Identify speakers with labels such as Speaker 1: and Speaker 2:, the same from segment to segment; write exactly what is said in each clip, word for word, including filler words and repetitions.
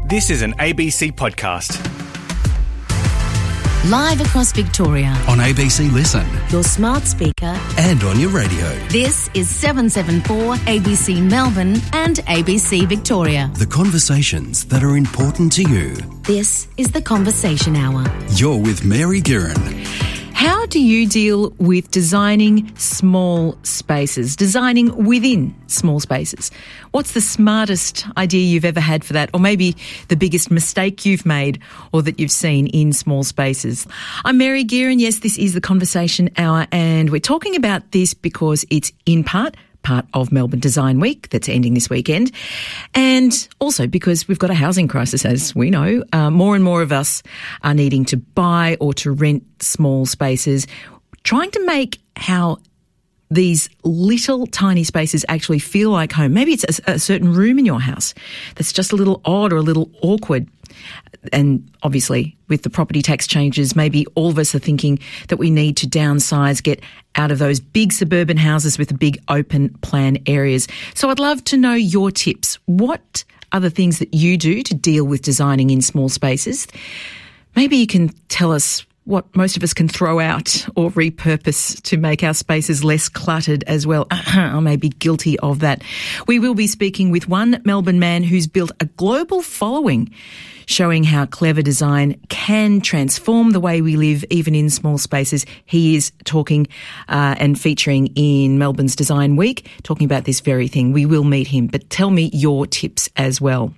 Speaker 1: This is an A B C podcast.
Speaker 2: Live across Victoria.
Speaker 3: On A B C Listen.
Speaker 2: Your smart speaker.
Speaker 3: And on your radio.
Speaker 2: This is seven seven four A B C Melbourne and A B C Victoria.
Speaker 3: The conversations that are important to you.
Speaker 2: This is The Conversation Hour.
Speaker 3: You're with Mary Guerin.
Speaker 4: How do you deal with designing small spaces, designing within small spaces? What's the smartest idea you've ever had for that, or maybe the biggest mistake you've made or that you've seen in small spaces? I'm Mary Guerin. Yes, this is The Conversation Hour, and we're talking about this because it's in part part of Melbourne Design Week that's ending this weekend, and also because we've got a housing crisis, as we know. Uh, more and more of us are needing to buy or to rent small spaces, trying to make how these little tiny spaces actually feel like home. Maybe it's a, a certain room in your house that's just a little odd or a little awkward. And obviously, with the property tax changes, maybe all of us are thinking that we need to downsize, get out of those big suburban houses with the big open plan areas. So I'd love to know your tips. What are the things that you do to deal with designing in small spaces? Maybe you can tell us what most of us can throw out or repurpose to make our spaces less cluttered as well. I may be guilty of that. We will be speaking with one Melbourne man who's built a global following, showing how clever design can transform the way we live, even in small spaces. He is talking uh, and featuring in Melbourne's Design Week, talking about this very thing. We will meet him, but tell me your tips as well.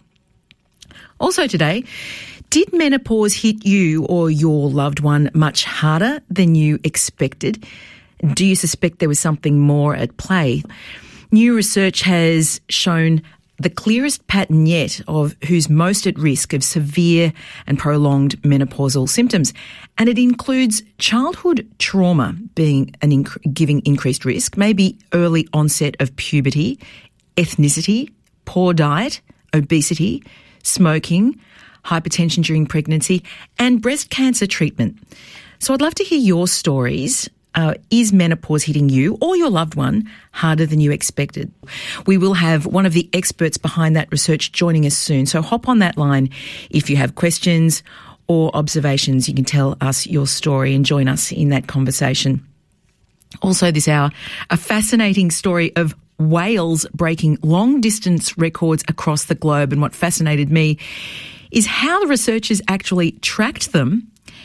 Speaker 4: Also today, did menopause hit you or your loved one much harder than you expected? Do you suspect there was something more at play? New research has shown the clearest pattern yet of who's most at risk of severe and prolonged menopausal symptoms. And it includes childhood trauma being an inc- giving increased risk, maybe early onset of puberty, ethnicity, poor diet, obesity, smoking, hypertension during pregnancy, and breast cancer treatment. So I'd love to hear your stories. Uh, is menopause hitting you or your loved one harder than you expected? We will have one of the experts behind that research joining us soon. So hop on that line if you have questions or observations. You can tell us your story and join us in that conversation. Also this hour, a fascinating story of whales breaking long-distance records across the globe. And what fascinated me is how the researchers actually tracked them.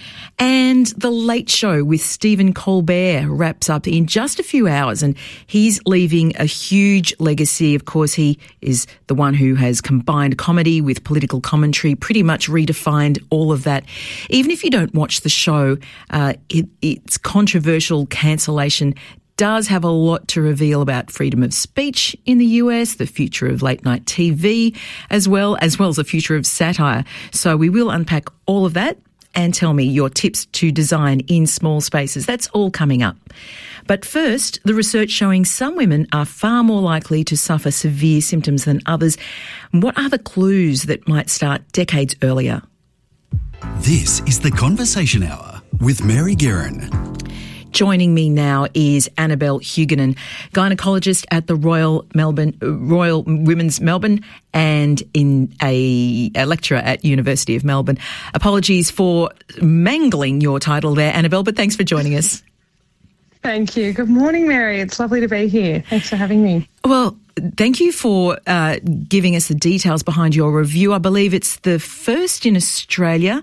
Speaker 4: And The Late Show with Stephen Colbert wraps up in just a few hours, and he's leaving a huge legacy. Of course, he is the one who has combined comedy with political commentary, pretty much redefined all of that. Even if you don't watch the show, uh, it, its controversial cancellation does have a lot to reveal about freedom of speech in the U S, the future of late night T V, as well, as well as the future of satire. So we will unpack all of that and tell me your tips to design in small spaces. That's all coming up. But first, the research showing some women are far more likely to suffer severe symptoms than others. What are the clues that might start decades earlier?
Speaker 3: This is The Conversation Hour with Mary Guerin.
Speaker 4: Joining me now is Annabelle Huguenin, gynaecologist at the Royal Melbourne Royal Women's Melbourne and in a, a lecturer at University of Melbourne. Apologies for mangling your title there, Annabelle, but thanks for joining us.
Speaker 5: Thank you. Good morning, Mary. It's lovely to be here. Thanks for having me.
Speaker 4: Well, thank you for uh, giving us the details behind your review. I believe it's the first in Australia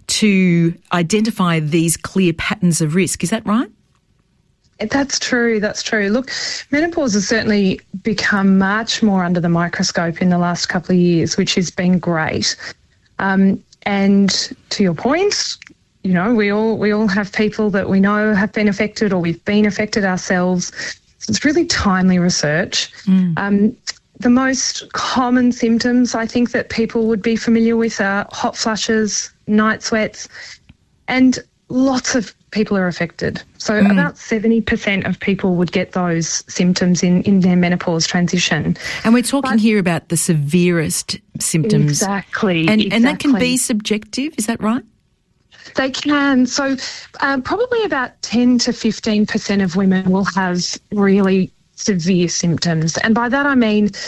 Speaker 4: to identify these clear patterns of risk. Is that right?
Speaker 5: That's true. That's true. Look, menopause has certainly become much more under the microscope in the last couple of years, which has been great. Um, and to your point, you know, we all we all have people that we know have been affected or we've been affected ourselves. So it's really timely research. Mm. Um, the most common symptoms I think that people would be familiar with are hot flushes, night sweats, and lots of people are affected. So mm. about seventy percent of people would get those symptoms in, in their menopause transition.
Speaker 4: And we're talking but, here about the severest symptoms.
Speaker 5: Exactly.
Speaker 4: And,
Speaker 5: exactly.
Speaker 4: and that can be subjective, is that right?
Speaker 5: They can. So um, probably about ten to fifteen percent of women will have really severe symptoms. And by that I mean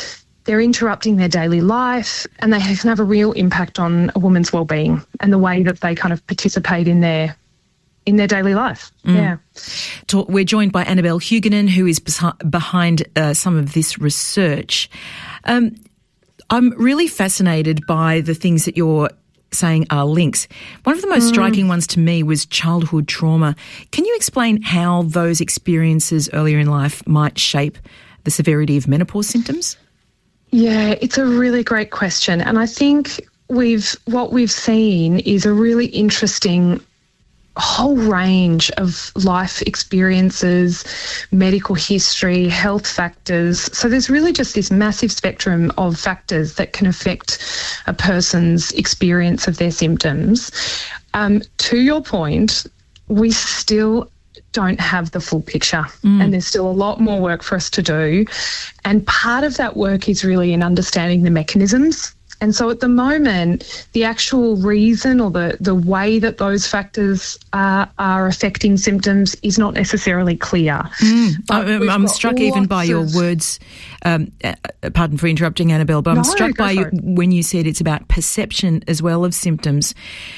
Speaker 5: they're interrupting their daily life, and they can have a real impact on a woman's well-being and the way that they kind of participate in their in their daily life. Mm. Yeah.
Speaker 4: We're joined by Annabelle Huguenin, who is behind uh, some of this research. Um, I'm really fascinated by the things that you're saying are links. One of the most mm. striking ones to me was childhood trauma. Can you explain how those experiences earlier in life might shape the severity of menopause symptoms?
Speaker 5: Yeah, it's a really great question. And I think we've what we've seen is a really interesting whole range of life experiences, medical history, health factors. So there's really just this massive spectrum of factors that can affect a person's experience of their symptoms. Um, to your point, we still don't have the full picture mm. and there's still a lot more work for us to do. And part of that work is really in understanding the mechanisms. And so at the moment, the actual reason or the, the way that those factors are, are affecting symptoms is not necessarily clear.
Speaker 4: Mm. I'm, I'm struck even by your words, um, uh, pardon for interrupting, Annabelle, but I'm no, struck by you, when you said it's about perception as well of symptoms.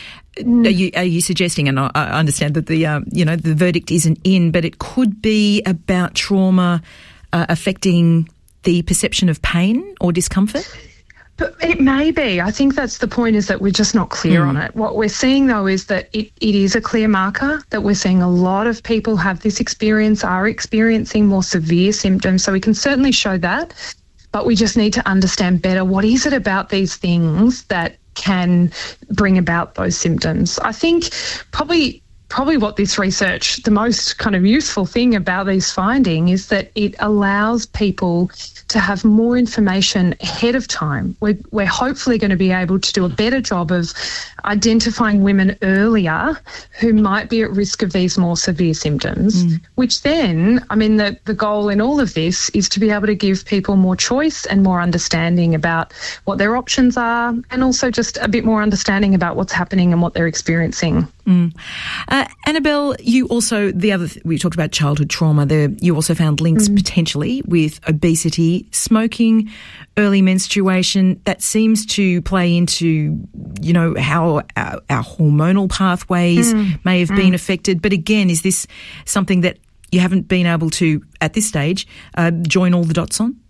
Speaker 4: Mm. Are you, are you suggesting, and I, I understand that the, um, you know, the verdict isn't in, but it could be about trauma uh, affecting the perception of pain or discomfort?
Speaker 5: But it may be. I think that's the point, is that we're just not clear mm. on it. What we're seeing, though, is that it, it is a clear marker that we're seeing a lot of people have this experience, are experiencing more severe symptoms. So we can certainly show that, but we just need to understand better what is it about these things that can bring about those symptoms. I think probably... Probably what this research, the most kind of useful thing about these findings is that it allows people to have more information ahead of time. We're, we're hopefully going to be able to do a better job of identifying women earlier who might be at risk of these more severe symptoms, mm. which then, I mean, the, the goal in all of this is to be able to give people more choice and more understanding about what their options are, and also just a bit more understanding about what's happening and what they're experiencing.
Speaker 4: Mm. Uh, Annabelle, you also, the other, th- we talked about childhood trauma there, you also found links mm. potentially with obesity, smoking, early menstruation. That seems to play into, you know, how our, our hormonal pathways mm. may have mm. been affected. But again, is this something that you haven't been able to, at this stage, uh, join all the dots on?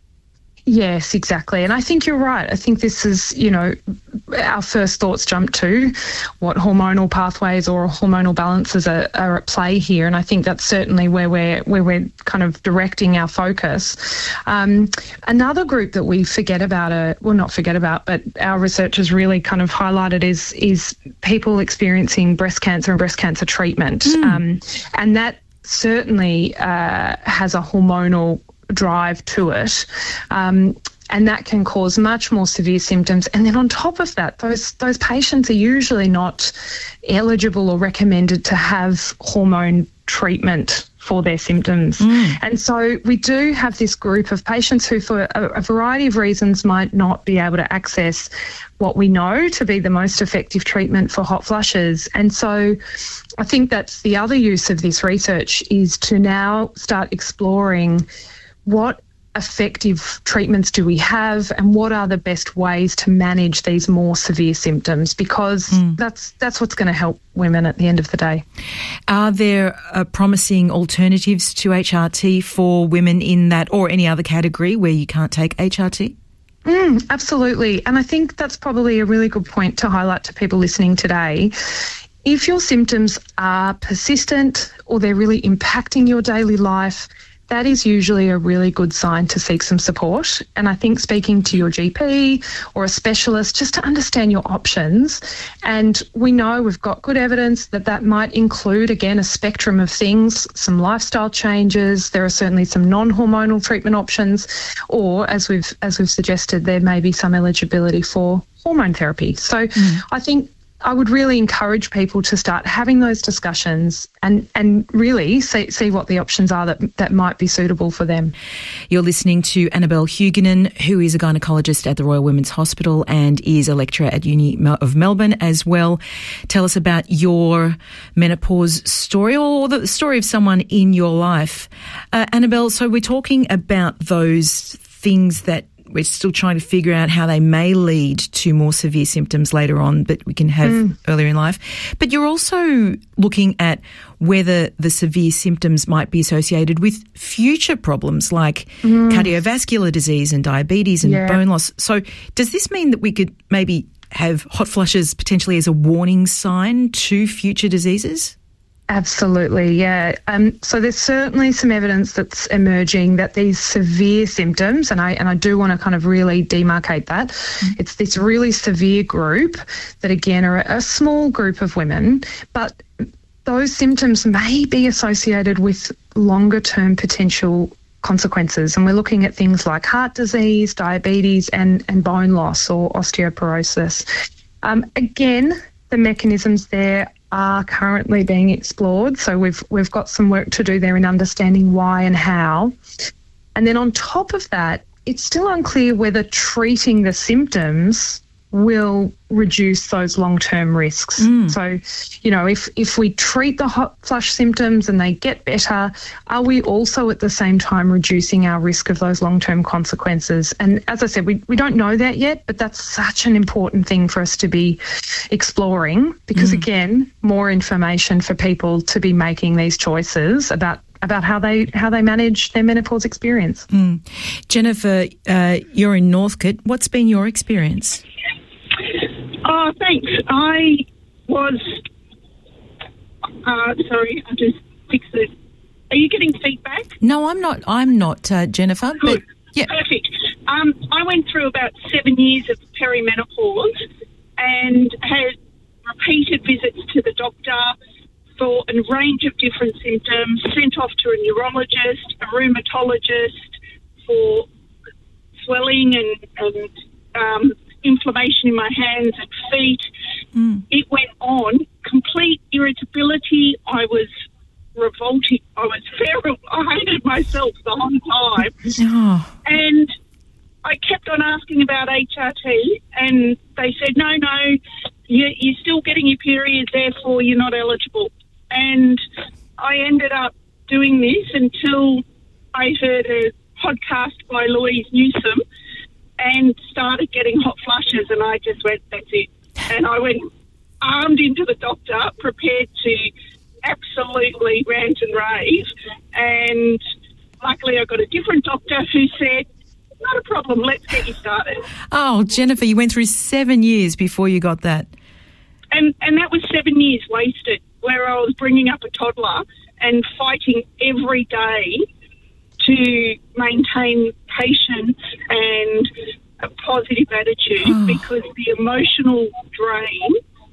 Speaker 5: Yes, exactly. And I think you're right. I think this is, you know, our first thoughts jump to what hormonal pathways or hormonal balances are, are at play here. And I think that's certainly where we're, where we're kind of directing our focus. Um, another group that we forget about, uh, well, not forget about, but our research has really kind of highlighted is, is people experiencing breast cancer and breast cancer treatment. Mm. Um, and that certainly uh, has a hormonal drive to it, um, and that can cause much more severe symptoms. And then on top of that, those those patients are usually not eligible or recommended to have hormone treatment for their symptoms. Mm. And so we do have this group of patients who, for a, a variety of reasons, might not be able to access what we know to be the most effective treatment for hot flushes. And so I think that's the other use of this research, is to now start exploring what effective treatments do we have and what are the best ways to manage these more severe symptoms, because mm. that's that's what's going to help women at the end of the day.
Speaker 4: Are there uh, promising alternatives to H R T for women in that or any other category where you can't take H R T?
Speaker 5: Mm, absolutely. And I think that's probably a really good point to highlight to people listening today. If your symptoms are persistent or they're really impacting your daily life, that is usually a really good sign to seek some support. And I think speaking to your G P or a specialist just to understand your options. And we know we've got good evidence that that might include, again, a spectrum of things, some lifestyle changes. There are certainly some non-hormonal treatment options, or as we've as we've suggested, there may be some eligibility for hormone therapy. So mm. I think I would really encourage people to start having those discussions and, and really see, see what the options are that, that might be suitable for them.
Speaker 4: You're listening to Annabelle Huguenin, who is a gynaecologist at the Royal Women's Hospital and is a lecturer at Uni of Melbourne as well. Tell us about your menopause story, or the story of someone in your life. Uh, Annabelle, so we're talking about those things that we're still trying to figure out how they may lead to more severe symptoms later on, but we can have mm. earlier in life. But you're also looking at whether the severe symptoms might be associated with future problems like mm. cardiovascular disease and diabetes and yeah. bone loss. So does this mean that we could maybe have hot flushes potentially as a warning sign to future diseases?
Speaker 5: Absolutely, yeah. Um, so there's certainly some evidence that's emerging that these severe symptoms, and I and I do want to kind of really demarcate that, mm-hmm. it's this really severe group that, again, are a small group of women, but those symptoms may be associated with longer-term potential consequences. And we're looking at things like heart disease, diabetes, and, and bone loss or osteoporosis. Um, again, the mechanisms there are currently being explored. So we've we've got some work to do there in understanding why and how. And then on top of that, it's still unclear whether treating the symptoms will reduce those long-term risks. Mm. So, you know, if, if we treat the hot flush symptoms and they get better, are we also at the same time reducing our risk of those long-term consequences? And as I said, we, we don't know that yet, but that's such an important thing for us to be exploring because, mm. again, more information for people to be making these choices about about how they how they manage their menopause experience.
Speaker 4: Mm. Jennifer, uh, you're in Northcote. What's been your experience?
Speaker 6: Oh, thanks. I was, uh, sorry, I just fixed it. Are you getting feedback?
Speaker 4: No, I'm not, I'm not, uh, Jennifer.
Speaker 6: Good.
Speaker 4: But, yeah.
Speaker 6: Perfect. Um, I went through about seven years of perimenopause and had repeated visits to the doctor for a range of different symptoms, sent off to a neurologist, a rheumatologist for swelling and, and um, inflammation in my hands and feet. Mm. It went on. Complete irritability. I was revolting. I was feral. I hated myself the whole time. Oh. And I kept on asking about H R T and they said, no, no, you're, you're still getting your period, therefore you're not eligible. And I ended up doing this until I heard a podcast by Louise Newsom and started getting hot flushes, and I just went, that's it. And I went armed into the doctor, prepared to absolutely rant and rave, and luckily I got a different doctor who said, not a problem, let's get you started.
Speaker 4: Oh, Jennifer, you went through seven years before you got that.
Speaker 6: And and that was seven years wasted, where I was bringing up a toddler and fighting every day to maintain patience and a positive attitude oh. because the emotional drain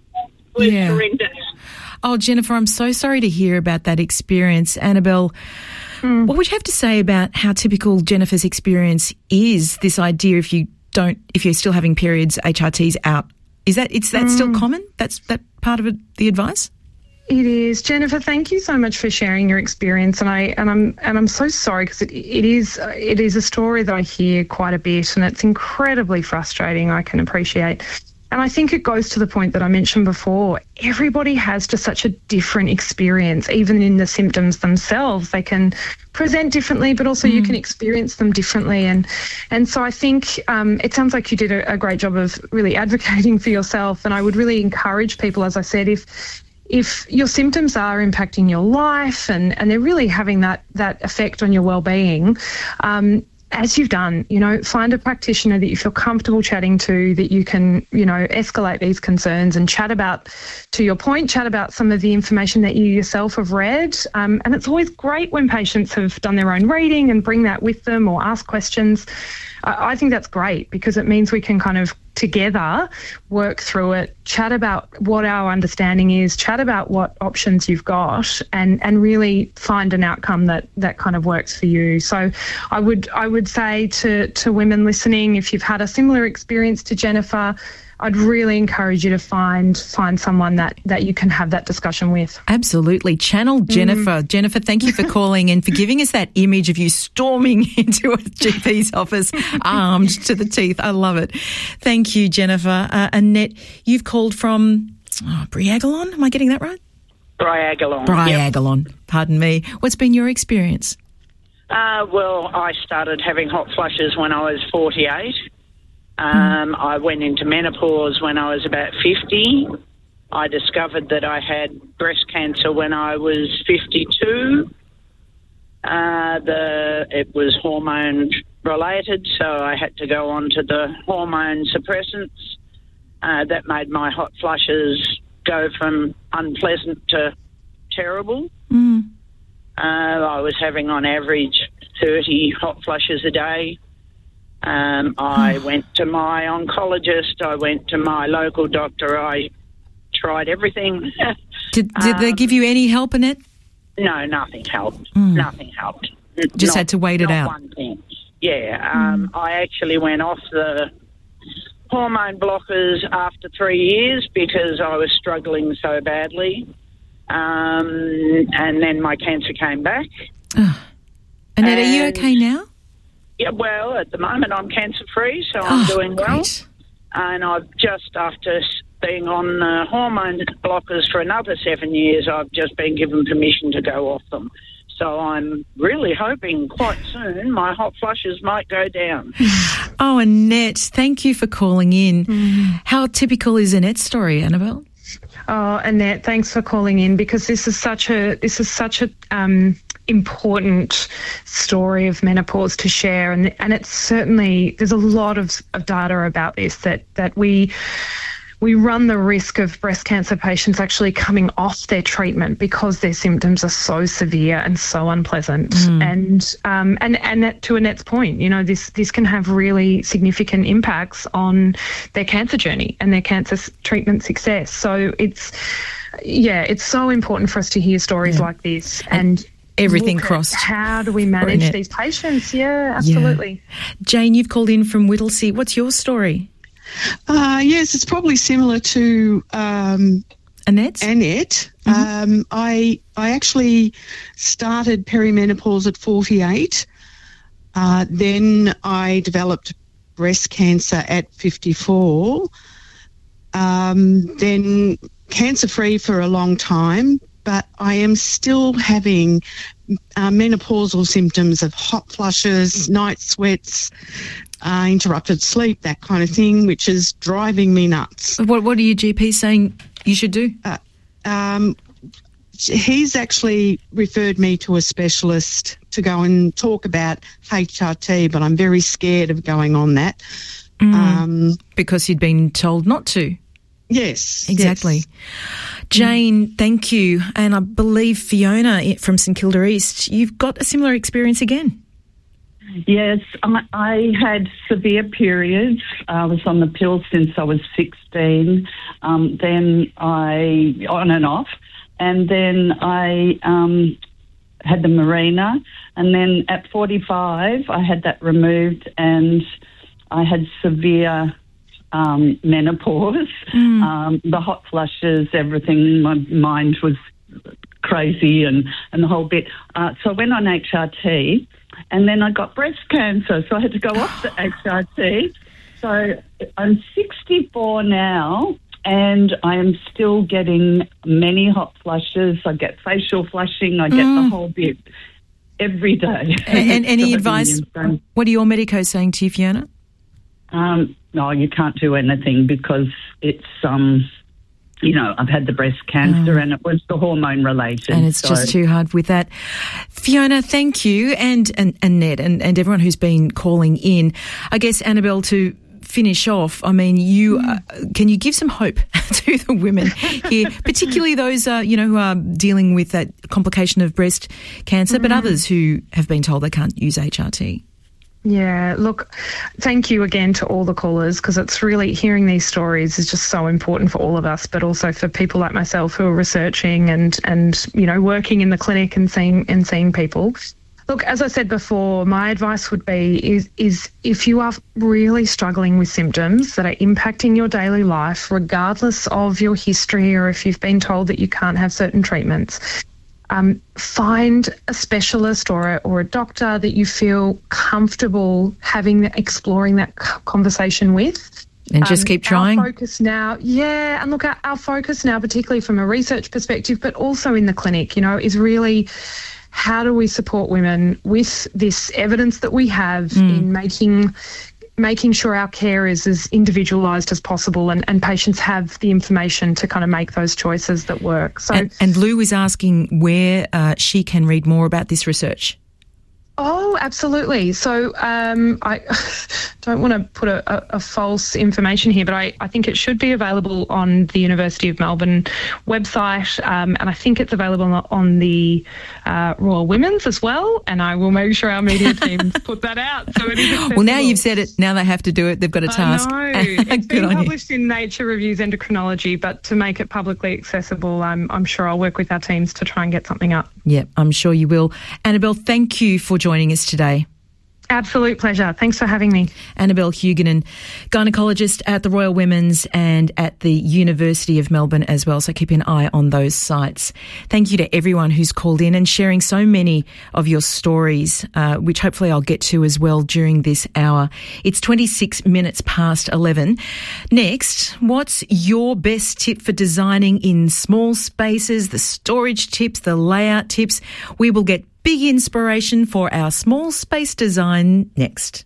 Speaker 6: was yeah. horrendous.
Speaker 4: Oh, Jennifer, I'm so sorry to hear about that experience. Annabelle, mm. what would you have to say about how typical Jennifer's experience is, this idea if you don't, if you're still having periods, H R T's out? Is that, is that mm. still common? That's that part of it, the advice?
Speaker 5: It is. Jennifer, thank you so much for sharing your experience, and I and I'm and I'm so sorry because it, it is it is a story that I hear quite a bit, and it's incredibly frustrating. I can appreciate. And I think it goes to the point that I mentioned before. Everybody has just such a different experience, even in the symptoms themselves. They can present differently, but also mm. you can experience them differently. And and so I think um, it sounds like you did a, a great job of really advocating for yourself. And I would really encourage people, as I said, if if your symptoms are impacting your life and, and they're really having that that effect on your well-being, um, as you've done, you know, find a practitioner that you feel comfortable chatting to, that you can, you know, escalate these concerns and chat about, to your point, chat about some of the information that you yourself have read. Um, and it's always great when patients have done their own reading and bring that with them or ask questions. I, I think that's great because it means we can kind of together work through it, chat about what our understanding is, chat about what options you've got, and and really find an outcome that that kind of works for you. So I would I would say to to women listening, if you've had a similar experience to Jennifer, I'd really encourage you to find find someone that, that you can have that discussion with.
Speaker 4: Absolutely. Channel Jennifer. Mm. Jennifer, thank you for calling and for giving us that image of you storming into a G P's office armed to the teeth. I love it. Thank you, Jennifer. Uh, Annette, you've called from oh, Briagalon. Am I getting that right?
Speaker 7: Briagalon.
Speaker 4: Briagalon. Yep. Pardon me. What's been your experience?
Speaker 7: Uh, well, I started having hot flushes when I was forty-eight. Um, mm. I went into menopause when I was about fifty. I discovered that I had breast cancer when I was fifty-two. Uh, the it was hormone related, so I had to go on to the hormone suppressants. Uh, that made my hot flushes go from unpleasant to terrible.
Speaker 4: Mm.
Speaker 7: Uh, I was having on average thirty hot flushes a day. Um, I went to my oncologist. I went to my local doctor. I tried everything.
Speaker 4: Did, did
Speaker 7: um,
Speaker 4: they give you any help, Annette?
Speaker 7: No, nothing helped.
Speaker 4: Mm.
Speaker 7: Nothing helped.
Speaker 4: Just
Speaker 7: not,
Speaker 4: had to wait it
Speaker 7: not
Speaker 4: out.
Speaker 7: One thing. Yeah. Um, mm. I actually went off the hormone blockers after three years because I was struggling so badly. Um, and then my cancer came back.
Speaker 4: Oh. Annette,
Speaker 7: and,
Speaker 4: are you okay now?
Speaker 7: Yeah, well, at the moment I'm cancer-free, so
Speaker 4: Oh,
Speaker 7: I'm doing well.
Speaker 4: great.
Speaker 7: And I've just, after being on uh, hormone blockers for another seven years, I've just been given permission to go off them. So I'm really hoping quite soon my hot flushes might go down.
Speaker 4: Oh, Annette, thank you for calling in. Mm. How typical is Annette's story, Annabelle?
Speaker 5: Oh, Annette, thanks for calling in, because this is such a this is such a um, important story of menopause to share, and and it's certainly there's a lot of, of data about this that that we. We run the risk of breast cancer patients actually coming off their treatment because their symptoms are so severe and so unpleasant. Mm. And um, and and that, to Annette's point, you know, this this can have really significant impacts on their cancer journey and their cancer treatment success. So it's yeah, it's so important for us to hear stories yeah. like this and. and
Speaker 4: Everything crossed.
Speaker 5: How do we manage these patients? Yeah, absolutely.
Speaker 4: Yeah. Jane, you've called in from Whittlesea. What's your story?
Speaker 8: Uh, yes, it's probably similar to um,
Speaker 4: Annette.
Speaker 8: Annette.
Speaker 4: Mm-hmm.
Speaker 8: Um, I I actually started perimenopause at forty-eight. Uh, then I developed breast cancer at fifty-four. Um, then cancer-free for a long time, but I am still having uh, menopausal symptoms of hot flushes, night sweats, Uh, interrupted sleep, that kind of thing, which is driving me nuts.
Speaker 4: What What are your G Ps saying you should do?
Speaker 8: Uh, um, he's actually referred me to a specialist to go and talk about H R T, but I'm very scared of going on that.
Speaker 4: Mm,
Speaker 8: um,
Speaker 4: because you'd been told not to.
Speaker 8: Yes.
Speaker 4: Exactly.
Speaker 8: Yes.
Speaker 4: Jane, thank you. And I believe Fiona from St Kilda East, you've got a similar experience again.
Speaker 9: Yes, I, I had severe periods. I was on the pill since I was sixteen. Um, then I, on and off, and then I um, had the Mirena, and then at forty-five I had that removed, and I had severe um, menopause. Mm. Um, the hot flushes, everything. My mind was crazy, and, and the whole bit. Uh, so I went on H R T. And then I got breast cancer, so I had to go off the H R T. So I'm sixty-four now, and I am still getting many hot flushes. I get facial flushing. I get mm. the whole bit every day.
Speaker 4: And, and any advice? What are your medicos saying to you, Fiona?
Speaker 9: Um, no, you can't do anything because it's... um. You know, I've had the breast cancer oh. and it was the hormone related.
Speaker 4: And it's
Speaker 9: so.
Speaker 4: just too hard with that. Fiona, thank you. And, and, and Ned and, and everyone who's been calling in. I guess, Annabelle, to finish off, I mean, you mm. uh, can you give some hope to the women here, particularly those, uh, you know, who are dealing with that complication of breast cancer, mm. but others who have been told they can't use H R T?
Speaker 5: Yeah, look, thank you again to all the callers, because it's really, hearing these stories is just so important for all of us, but also for people like myself who are researching and, and you know, working in the clinic and seeing and seeing people. Look, as I said before, my advice would be is, is if you are really struggling with symptoms that are impacting your daily life, regardless of your history or if you've been told that you can't have certain treatments, Um, find a specialist or a, or a doctor that you feel comfortable having, exploring that conversation with.
Speaker 4: And just
Speaker 5: um,
Speaker 4: keep trying.
Speaker 5: Our focus now, yeah, and look, our, our focus now, particularly from a research perspective, but also in the clinic, you know, is really how do we support women with this evidence that we have
Speaker 4: Mm.
Speaker 5: in making making sure our care is as individualised as possible and, and patients have the information to kind of make those choices that work. So,
Speaker 4: And, and Lou is asking where uh, she can read more about this research.
Speaker 5: Oh, absolutely. So um, I don't want to put a, a, a false information here, but I, I think it should be available on the University of Melbourne website, um, and I think it's available on, on the uh, Royal Women's as well, and I will make sure our media teams put that out. So it is accessible.
Speaker 4: Well, now you've said it. Now they have to do it. They've got a task.
Speaker 5: I know. It's
Speaker 4: Good
Speaker 5: been
Speaker 4: on you.
Speaker 5: published in Nature Reviews Endocrinology, but to make it publicly accessible, I'm, I'm sure I'll work with our teams to try and get something up.
Speaker 4: Yeah, I'm sure you will. Annabelle, thank you for joining us today.
Speaker 5: Absolute pleasure. Thanks for having me.
Speaker 4: Annabelle Huguenin, gynaecologist at the Royal Women's and at the University of Melbourne as well, so keep an eye on those sites. Thank you to everyone who's called in and sharing so many of your stories, uh, which hopefully I'll get to as well during this hour. It's twenty-six minutes past eleven. Next, what's your best tip for designing in small spaces, the storage tips, the layout tips? We will get big inspiration for our small space design next.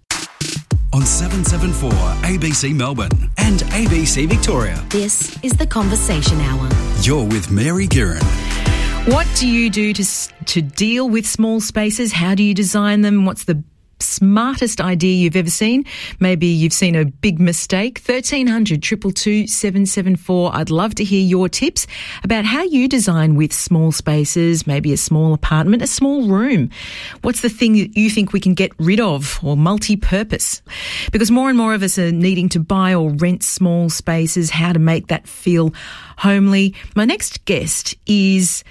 Speaker 3: On seven seventy-four A B C Melbourne and A B C Victoria.
Speaker 2: This is the Conversation Hour.
Speaker 3: You're with Mary Guerin.
Speaker 4: What do you do to to deal with small spaces? How do you design them? What's the smartest idea you've ever seen? Maybe you've seen a big mistake. thirteen hundred, two two two, seven seven four. I'd love to hear your tips about how you design with small spaces, maybe a small apartment, a small room. What's the thing that you think we can get rid of or multi-purpose? Because more and more of us are needing to buy or rent small spaces, how to make that feel homely. My next guest is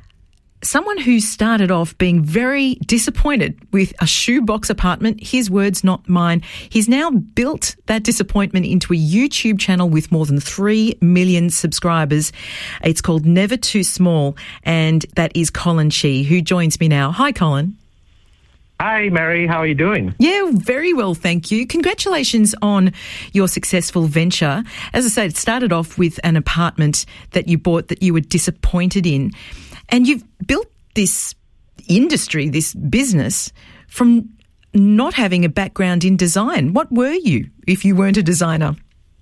Speaker 4: someone who started off being very disappointed with a shoebox apartment. His words, not mine. He's now built that disappointment into a YouTube channel with more than three million subscribers. It's called Never Too Small, and that is Colin Chee, who joins me now. Hi, Colin.
Speaker 10: Hi, Mary. How are you doing?
Speaker 4: Yeah, very well, thank you. Congratulations on your successful venture. As I said, it started off with an apartment that you bought that you were disappointed in. And you've built this industry, this business, from not having a background in design. What were you if you weren't a designer?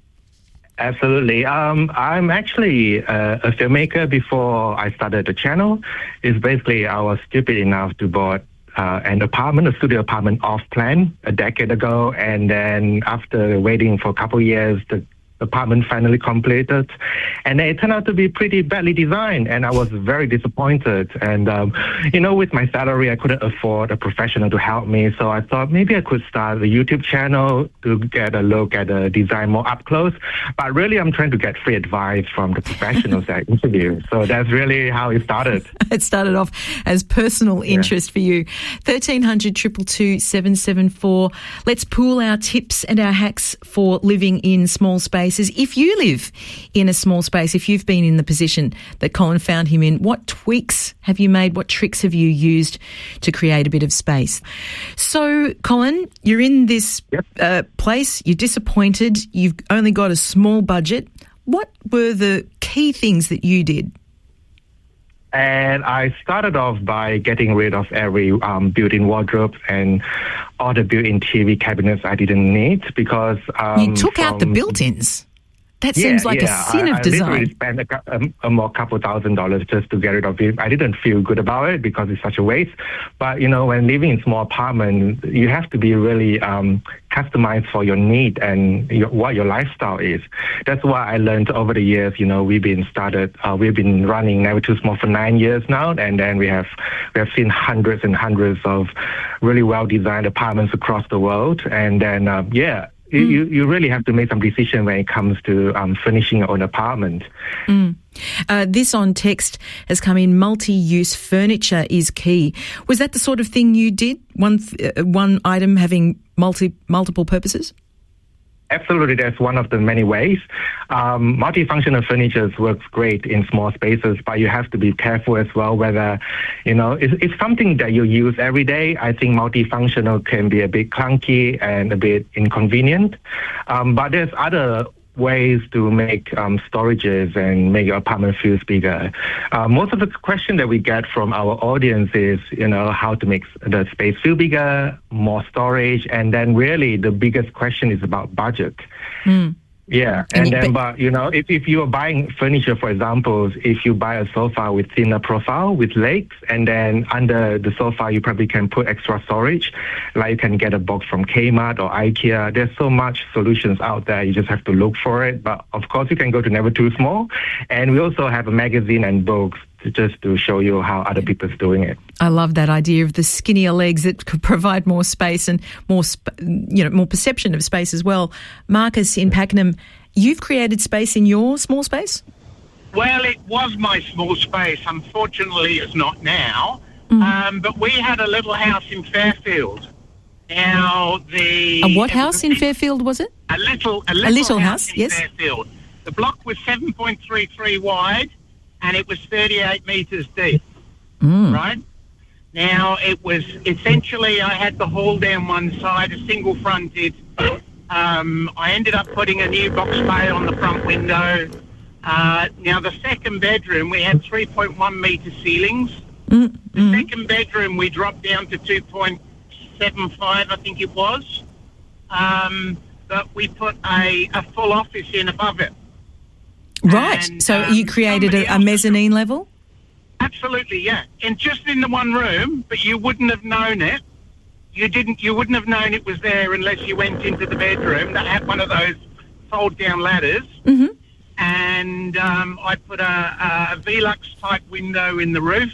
Speaker 10: Absolutely. Um, I'm actually uh, a filmmaker before I started the channel. It's basically I was stupid enough to buy uh, an apartment, a studio apartment off plan a decade ago. And then after waiting for a couple of years, the apartment finally completed, and it turned out to be pretty badly designed, and I was very disappointed. And um, you know, with my salary, I couldn't afford a professional to help me, so I thought maybe I could start a YouTube channel to get a look at the design more up close. But really, I'm trying to get free advice from the professionals I interview. So that's really how it started.
Speaker 4: It started off as personal interest yeah. for you. thirteen hundred, two two two, seven seven four. Let's pool our tips and our hacks for living in small spaces. If you live in a small space, if you've been in the position that Colin found him in, what tweaks have you made? What tricks have you used to create a bit of space? So, Colin, you're in this
Speaker 10: yep.
Speaker 4: uh, place, you're disappointed, you've only got a small budget. What were the key things that you did?
Speaker 10: And I started off by getting rid of every um, built-in wardrobe and all the built-in T V cabinets I didn't need because... Um,
Speaker 4: you took
Speaker 10: from,
Speaker 4: out the built-ins? That
Speaker 10: yeah,
Speaker 4: seems like
Speaker 10: yeah.
Speaker 4: a sin
Speaker 10: I,
Speaker 4: of design.
Speaker 10: I literally spent a, a, a more couple thousand dollars just to get rid of it. I didn't feel good about it because it's such a waste. But, you know, when living in small apartment, you have to be really um, customized for your need and your, what your lifestyle is. That's what I learned over the years. You know, we've been started, uh, we've been running Never Too Small for nine years now, and then we have we have seen hundreds and hundreds of really well-designed apartments across the world. And then, uh, yeah. Mm. You, you really have to make some decision when it comes to um, furnishing your own apartment.
Speaker 4: Mm. Uh, this on text has come in, multi-use furniture is key. Was that the sort of thing you did? One uh, one item having multi multiple purposes?
Speaker 10: Absolutely, that's one of the many ways. Um, multifunctional furniture works great in small spaces, but you have to be careful as well whether, you know, it's, it's something that you use every day. I think multifunctional can be a bit clunky and a bit inconvenient. Um, but there's other ways to make um, storages and make your apartment feel bigger. Uh, most of the question that we get from our audience is, you know, how to make the space feel bigger, more storage, and then really the biggest question is about budget.
Speaker 4: Mm.
Speaker 10: Yeah, and, and then, but, you know, if, if you are buying furniture, for example, if you buy a sofa with thinner profile, with legs, and then under the sofa, you probably can put extra storage, like you can get a box from Kmart or IKEA. There's so much solutions out there. You just have to look for it. But, of course, you can go to Never Too Small. And we also have a magazine and books just to show you how other people's doing it.
Speaker 4: I love that idea of the skinnier legs that could provide more space and more, sp- you know, more perception of space as well. Marcus in Pakenham, you've created space in your small space?
Speaker 11: Well, it was my small space. Unfortunately, it's not now.
Speaker 4: Mm.
Speaker 11: Um, but we had a little house in Fairfield. Now, the...
Speaker 4: A what house in Fairfield was it?
Speaker 11: A little, a little,
Speaker 4: a little
Speaker 11: house,
Speaker 4: house
Speaker 11: in
Speaker 4: yes.
Speaker 11: Fairfield. The block was seven point three three wide, and it was thirty-eight metres deep,
Speaker 4: mm.
Speaker 11: right? Now, it was essentially, I had the hall down one side, a single fronted. Um, I ended up putting a new box bay on the front window. Uh, now, the second bedroom, we had three point one metre ceilings.
Speaker 4: Mm.
Speaker 11: The
Speaker 4: mm.
Speaker 11: second bedroom, we dropped down to two point seven five, I think it was. Um, but we put a, a full office in above it.
Speaker 4: Right.
Speaker 11: And,
Speaker 4: so
Speaker 11: um,
Speaker 4: you created a, a mezzanine level?
Speaker 11: Absolutely, yeah. And just in the one room, but you wouldn't have known it. You didn't. You wouldn't have known it was there unless you went into the bedroom that had one of those fold-down ladders.
Speaker 4: Mm-hmm.
Speaker 11: And um, I put a, a Velux type window in the roof,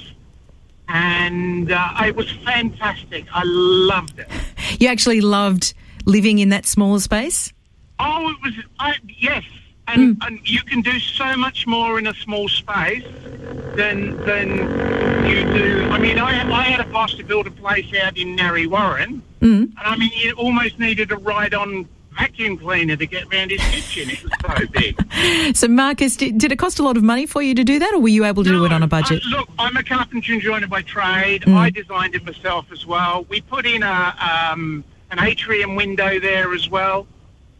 Speaker 11: and uh, it was fantastic. I loved it.
Speaker 4: You actually loved living in that smaller space?
Speaker 11: Oh, it was. I, yes. And,
Speaker 4: Mm.
Speaker 11: and you can do so much more in a small space than than you do. I mean, I, I had a boss to build a place out in Narre Warren,
Speaker 4: Mm.
Speaker 11: and I mean, you almost needed a ride-on vacuum cleaner to get around his kitchen. It was so big.
Speaker 4: So, Marcus, did, did it cost a lot of money for you to do that, or were you able to
Speaker 11: no,
Speaker 4: do it on a budget?
Speaker 11: Uh, look, I'm a carpenter and joiner by trade.
Speaker 4: Mm.
Speaker 11: I designed it myself as well. We put in a um, an atrium window there as well.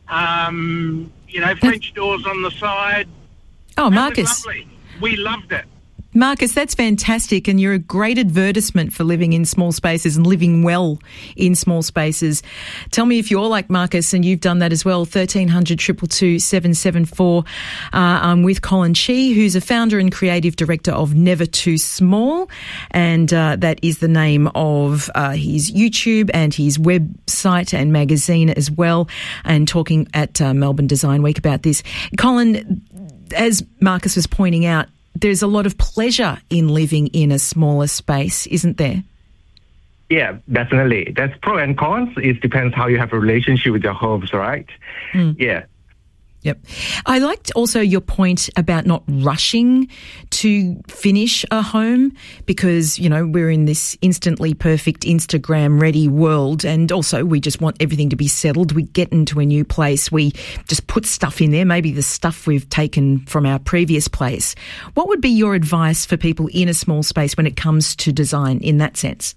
Speaker 11: Um, you know, French doors on the side.
Speaker 4: Oh,
Speaker 11: That
Speaker 4: Marcus.
Speaker 11: was lovely. We loved it.
Speaker 4: Marcus, that's fantastic, and you're a great advertisement for living in small spaces and living well in small spaces. Tell me if you're like Marcus and you've done that as well. thirteen hundred, two two two, seven seven four. Uh, I'm with Colin Chee, who's a founder and creative director of Never Too Small, and uh, that is the name of uh, his YouTube and his website and magazine as well, and talking at uh, Melbourne Design Week about this. Colin, as Marcus was pointing out, there's a lot of pleasure in living in a smaller space, isn't there?
Speaker 10: Yeah, definitely. That's pro and cons. It depends how you have a relationship with your homes, right?
Speaker 4: Mm.
Speaker 10: Yeah.
Speaker 4: Yep. I liked also your point about not rushing to finish a home because, you know, we're in this instantly perfect Instagram ready world, and also we just want everything to be settled. We get into a new place, we just put stuff in there, maybe the stuff we've taken from our previous place. What would be your advice for people in a small space when it comes to design in that sense?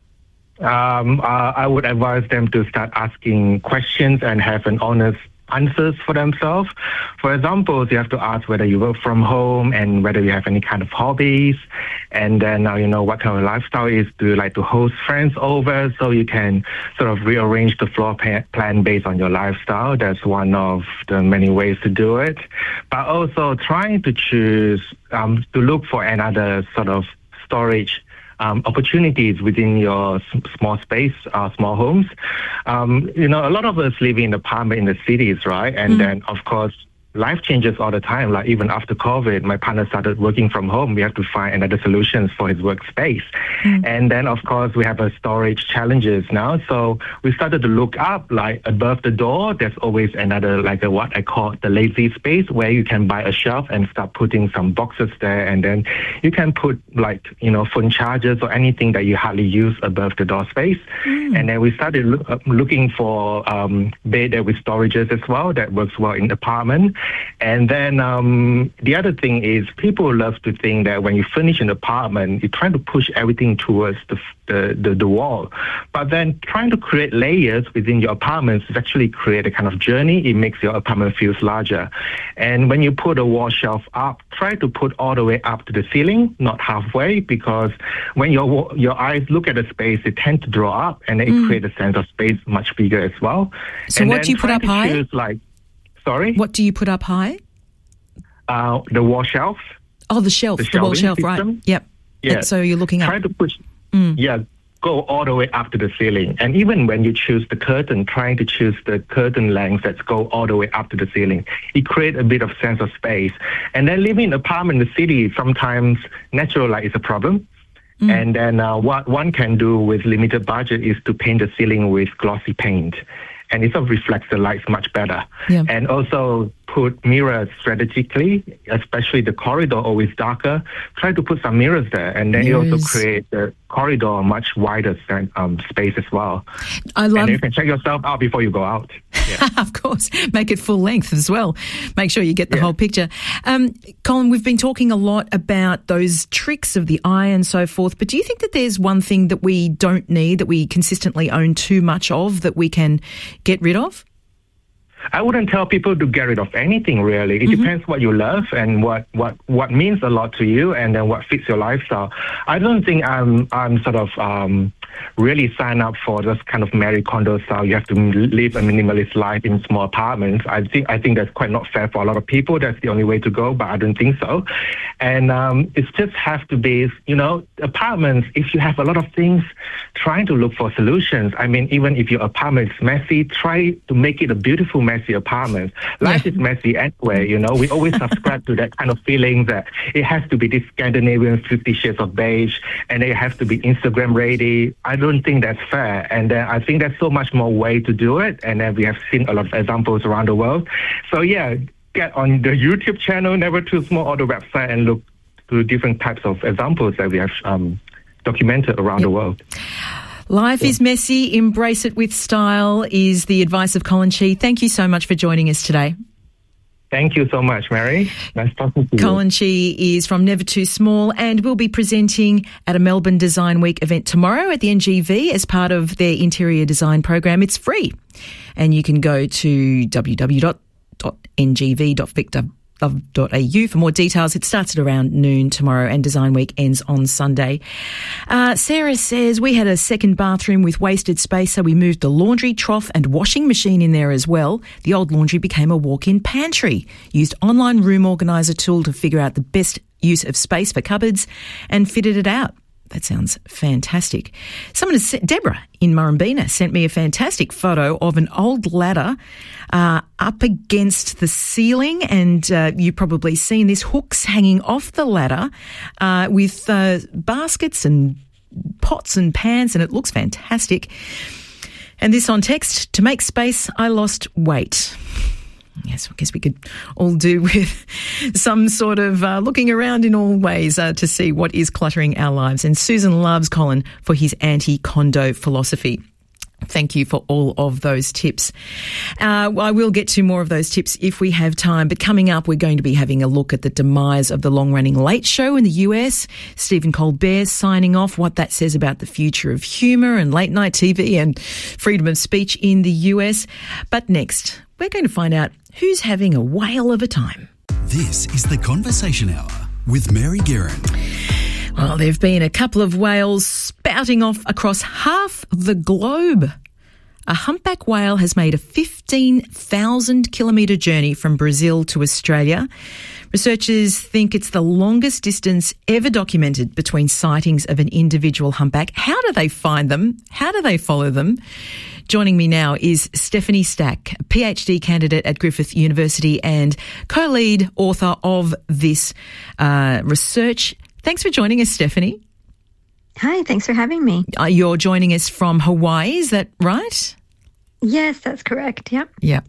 Speaker 10: Um, uh, I would advise them to start asking questions and have an honest answers for themselves. For example, you have to ask whether you work from home and whether you have any kind of hobbies, and then uh, you know what kind of lifestyle is. Do you like to host friends over? So you can sort of rearrange the floor plan based on your lifestyle. That's one of the many ways to do it. But also trying to choose um, to look for another sort of storage Um, opportunities within your s- small space, uh, small homes. Um, you know, a lot of us live in apartment in the cities, right? And
Speaker 4: Mm.
Speaker 10: then, of course, life changes all the time. Like even after COVID, my partner started working from home. We have to find another solutions for his workspace.
Speaker 4: Mm.
Speaker 10: And then, of course, we have a storage challenges now. So we started to look up, like above the door, there's always another, like a, what I call the lazy space, where you can buy a shelf and start putting some boxes there. And then you can put like, you know, phone chargers or anything that you hardly use above the door space.
Speaker 4: Mm.
Speaker 10: And then we started lo- uh, looking for um, bed with storages as well that works well in the apartment. And then um, the other thing is people love to think that when you finish an apartment, you're trying to push everything towards the the, the, the wall. But then trying to create layers within your apartments is actually create a kind of journey. It makes your apartment feels larger. And when you put a wall shelf up, try to put all the way up to the ceiling, not halfway, because when your your eyes look at the space, they tend to draw up, and it mm. creates a sense of space much bigger as well.
Speaker 4: So
Speaker 10: and
Speaker 4: what do you put up high?
Speaker 10: Choose, like, sorry?
Speaker 4: What do you put up high?
Speaker 10: Uh, the wall shelf.
Speaker 4: Oh, the shelf, the, the wall shelf,
Speaker 10: system.
Speaker 4: Right. Yep.
Speaker 10: Yeah.
Speaker 4: And so you're looking up.
Speaker 10: Try to push, mm. yeah, go all the way up to the ceiling. And even when you choose the curtain, trying to choose the curtain length that go all the way up to the ceiling, it creates a bit of sense of space. And then living in an apartment in the city, sometimes natural light is a problem. Mm. And then uh, what one can do with limited budget is to paint the ceiling with glossy paint. And it sort of reflects the lights much better. Yeah. And also put mirrors strategically, especially the corridor always darker. Try to put some mirrors there, and then mirrors. It also create the corridor much wider um, space as well.
Speaker 4: I love.
Speaker 10: And you can check yourself out before you go out. Yeah.
Speaker 4: Of course, make it full length as well. Make sure you get the yeah. whole picture. Um, Colin, we've been talking a lot about those tricks of the eye and so forth, but do you think that there's one thing that we don't need, that we consistently own too much of, that we can get rid of?
Speaker 10: I wouldn't tell people to get rid of anything, really. It mm-hmm. depends what you love and what, what, what means a lot to you, and then what fits your lifestyle. I don't think I'm I'm sort of um, really sign up for this kind of Marie Kondo style. You have to live a minimalist life in small apartments. I think I think that's quite not fair for a lot of people. That's the only way to go, but I don't think so. And um, it just has to be, you know, apartments, if you have a lot of things, trying to look for solutions. I mean, even if your apartment is messy, try to make it a beautiful messy apartment. Life yeah. is messy anyway, you know. We always subscribe to that kind of feeling that it has to be this Scandinavian Fifty Shades of Beige, and it has to be Instagram ready. I don't think that's fair. And then I think there's so much more way to do it. And then we have seen a lot of examples around the world. So yeah, get on the YouTube channel, Never Too Small, or the website, and look to different types of examples that we have um, documented around yep. the world.
Speaker 4: Life yeah. is messy, embrace it with style is the advice of Colin Chee. Thank you so much for joining us today.
Speaker 10: Thank you so much, Mary. Nice talking to you.
Speaker 4: Colin Chee is from Never Too Small and will be presenting at a Melbourne Design Week event tomorrow at the N G V as part of their interior design program. It's free, and you can go to w w w dot n g v dot vic dot gov dot a u for more details. It starts at around noon tomorrow and Design Week ends on Sunday. Uh, Sarah says, we had a second bathroom with wasted space, so we moved the laundry, trough and washing machine in there as well. The old laundry became a walk-in pantry. Used online room organiser tool to figure out the best use of space for cupboards and fitted it out. That sounds fantastic. Someone has sent, Deborah in Murrumbina sent me a fantastic photo of an old ladder uh, up against the ceiling, and uh, you've probably seen this, hooks hanging off the ladder uh, with uh, baskets and pots and pans, and it looks fantastic. And this on text, to make space, I lost weight. Yes, I guess we could all do with some sort of uh, looking around in all ways uh, to see what is cluttering our lives. And Susan loves Colin for his anti-condo philosophy. Thank you for all of those tips. Uh, I will get to more of those tips if we have time, but coming up, we're going to be having a look at the demise of the long-running Late Show in the U S. Stephen Colbert signing off, what that says about the future of humour and late-night T V and freedom of speech in the U S. But next, we're going to find out who's having a whale of a time.
Speaker 3: This is the Conversation Hour with Mary Guerin.
Speaker 4: Well, there have been a couple of whales spouting off across half the globe. A humpback whale has made a fifteen thousand kilometre journey from Brazil to Australia. Researchers think it's the longest distance ever documented between sightings of an individual humpback. How do they find them? How do they follow them? Joining me now is Stephanie Stack, PhD candidate at Griffith University and co-lead author of this uh, research. Thanks for joining us, Stephanie.
Speaker 12: Hi, thanks for having me.
Speaker 4: Uh, you're joining us from Hawaii, is that right?
Speaker 12: Yes, that's correct. Yep.
Speaker 4: Yeah.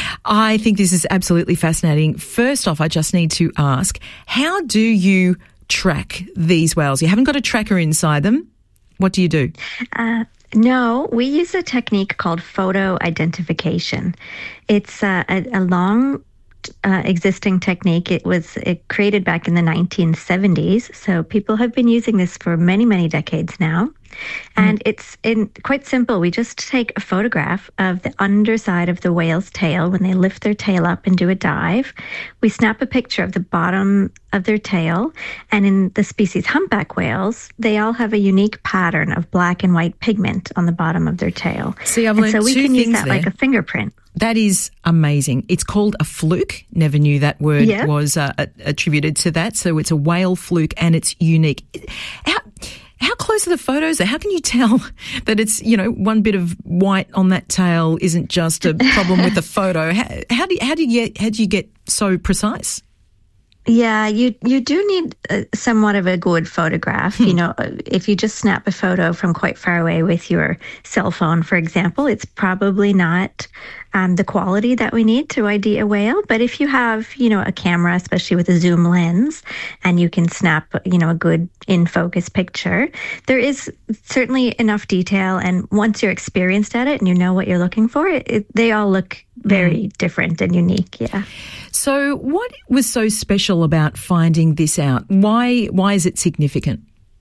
Speaker 4: I think this is absolutely fascinating. First off, I just need to ask, how do you track these whales? You haven't got a tracker inside them. What do you do?
Speaker 12: Uh, no, we use a technique called photo identification. It's uh, a, a long uh, existing technique. It was it created back in the nineteen seventies. So people have been using this for many, many decades now. And mm. it's in, quite simple. We just take a photograph of the underside of the whale's tail when they lift their tail up and do a dive. We snap a picture of the bottom of their tail. And in the species humpback whales, they all have a unique pattern of black and white pigment on the bottom of their tail.
Speaker 4: See, I've
Speaker 12: and
Speaker 4: learned
Speaker 12: so we
Speaker 4: two
Speaker 12: can
Speaker 4: things
Speaker 12: use that
Speaker 4: there.
Speaker 12: like a fingerprint.
Speaker 4: That is amazing. It's called a fluke. Never knew that word
Speaker 12: Yeah.
Speaker 4: was uh, attributed to that. So it's a whale fluke and it's unique. How, how close are the photos? How can you tell that it's, you know, one bit of white on that tail isn't just a problem with the photo? How, how do you, how do you get how do you get so precise?
Speaker 12: Yeah, you you do need uh, somewhat of a good photograph. You know, if you just snap a photo from quite far away with your cell phone, for example, it's probably not um, the quality that we need to I D a whale. But if you have, you know, a camera, especially with a zoom lens, and you can snap, you know, a good in-focus picture, there is certainly enough detail. And once you're experienced at it and you know what you're looking for, it, it, they all look very mm. different and unique. Yeah.
Speaker 4: So what was so special about finding this out? Why why is it significant?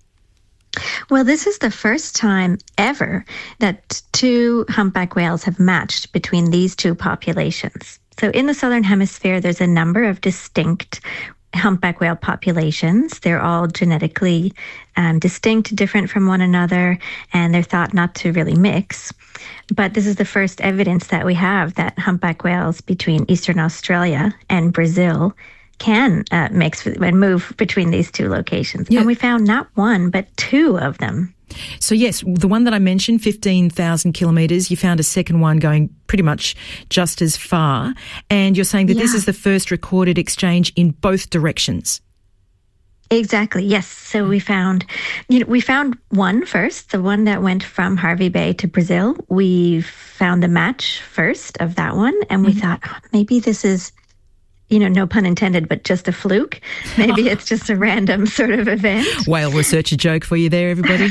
Speaker 12: Well, this is the first time ever that two humpback whales have matched between these two populations. So in the Southern Hemisphere, there's a number of distinct humpback whale populations. They're all genetically um, distinct, different from one another, and they're thought not to really mix. But this is the first evidence that we have that humpback whales between Eastern Australia and Brazil can uh, mix and move between these two locations. Yeah. And we found not one, but two of them.
Speaker 4: So yes, the one that I mentioned, fifteen thousand kilometres, you found a second one going pretty much just as far. And you're saying that yeah. this is the first recorded exchange in both directions.
Speaker 12: Exactly. Yes. So we found, you know, we found one first, the one that went from Hervey Bay to Brazil. We found the match first of that one. And we mm-hmm. thought, oh, maybe this is, you know, no pun intended, but just a fluke. Maybe it's just a random sort of event.
Speaker 4: Whale researcher joke for you there, everybody.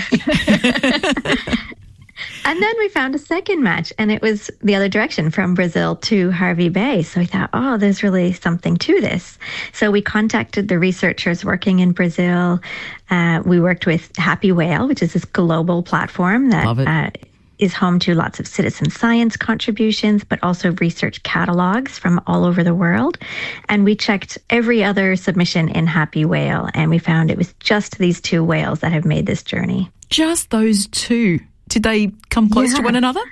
Speaker 12: And then we found a second match, and it was the other direction from Brazil to Hervey Bay. So we thought, oh, there's really something to this. So we contacted the researchers working in Brazil. Uh, we worked with Happy Whale, which is this global platform that uh, is home to lots of citizen science contributions, but also research catalogs from all over the world. And we checked every other submission in Happy Whale, and we found it was just these two whales that have made this journey.
Speaker 4: Just those two? Did they come close yeah. to one another?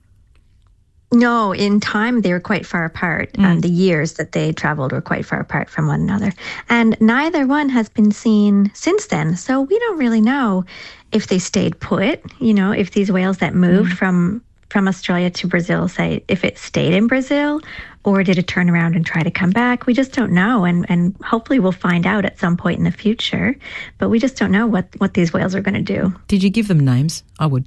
Speaker 12: No, in time they were quite far apart. Mm. Um, the years that they traveled were quite far apart from one another. And neither one has been seen since then. So we don't really know if they stayed put, you know, if these whales that moved mm. from from Australia to Brazil, say, if it stayed in Brazil, or did it turn around and try to come back? We just don't know. And, and hopefully we'll find out at some point in the future. But we just don't know what, what these whales are going to do.
Speaker 4: Did you give them names? I would.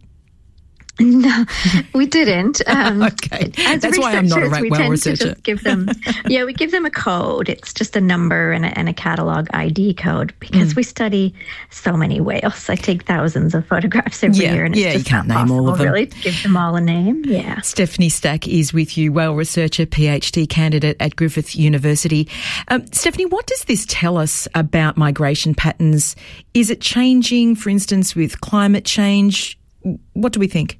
Speaker 12: No, we didn't. Um,
Speaker 4: okay, that's why I'm not a
Speaker 12: we
Speaker 4: whale
Speaker 12: tend
Speaker 4: researcher.
Speaker 12: To just give them, yeah, we give them a code. It's just a number and a, and a catalog I D code because mm. we study so many whales. I take thousands of photographs every
Speaker 4: yeah,
Speaker 12: year, and it's
Speaker 4: yeah,
Speaker 12: just
Speaker 4: you can't
Speaker 12: not
Speaker 4: name
Speaker 12: possible,
Speaker 4: all of them.
Speaker 12: Really, to give them all a name. Yeah.
Speaker 4: Stephanie Stack is with you, whale researcher, PhD candidate at Griffith University. Um, Stephanie, what does this tell us about migration patterns? Is it changing, for instance, with climate change? What do we think?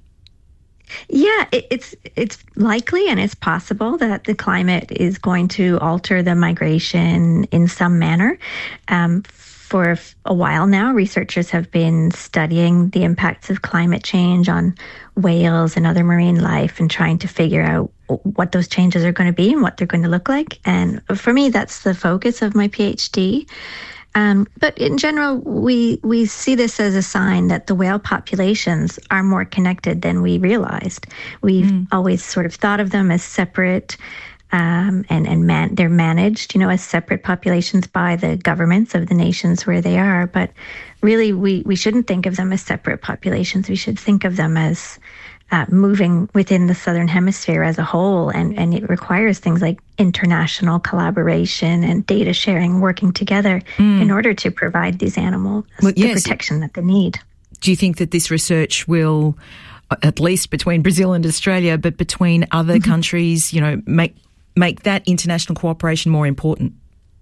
Speaker 12: Yeah, it, it's it's likely and it's possible that the climate is going to alter the migration in some manner. Um, for a while now, researchers have been studying the impacts of climate change on whales and other marine life and trying to figure out what those changes are going to be and what they're going to look like. And for me, that's the focus of my PhD. Um, but in general, we we see this as a sign that the whale populations are more connected than we realized. We've mm. always sort of thought of them as separate, um, and and man, they're managed, you know, as separate populations by the governments of the nations where they are. But really, we we shouldn't think of them as separate populations. We should think of them as Uh, moving within the Southern Hemisphere as a whole, and, and it requires things like international collaboration and data sharing, working together mm. in order to provide these animals well, the yes. protection that they need.
Speaker 4: Do you think that this research will, at least between Brazil and Australia, but between other mm-hmm. countries, you know, make make that international cooperation more important?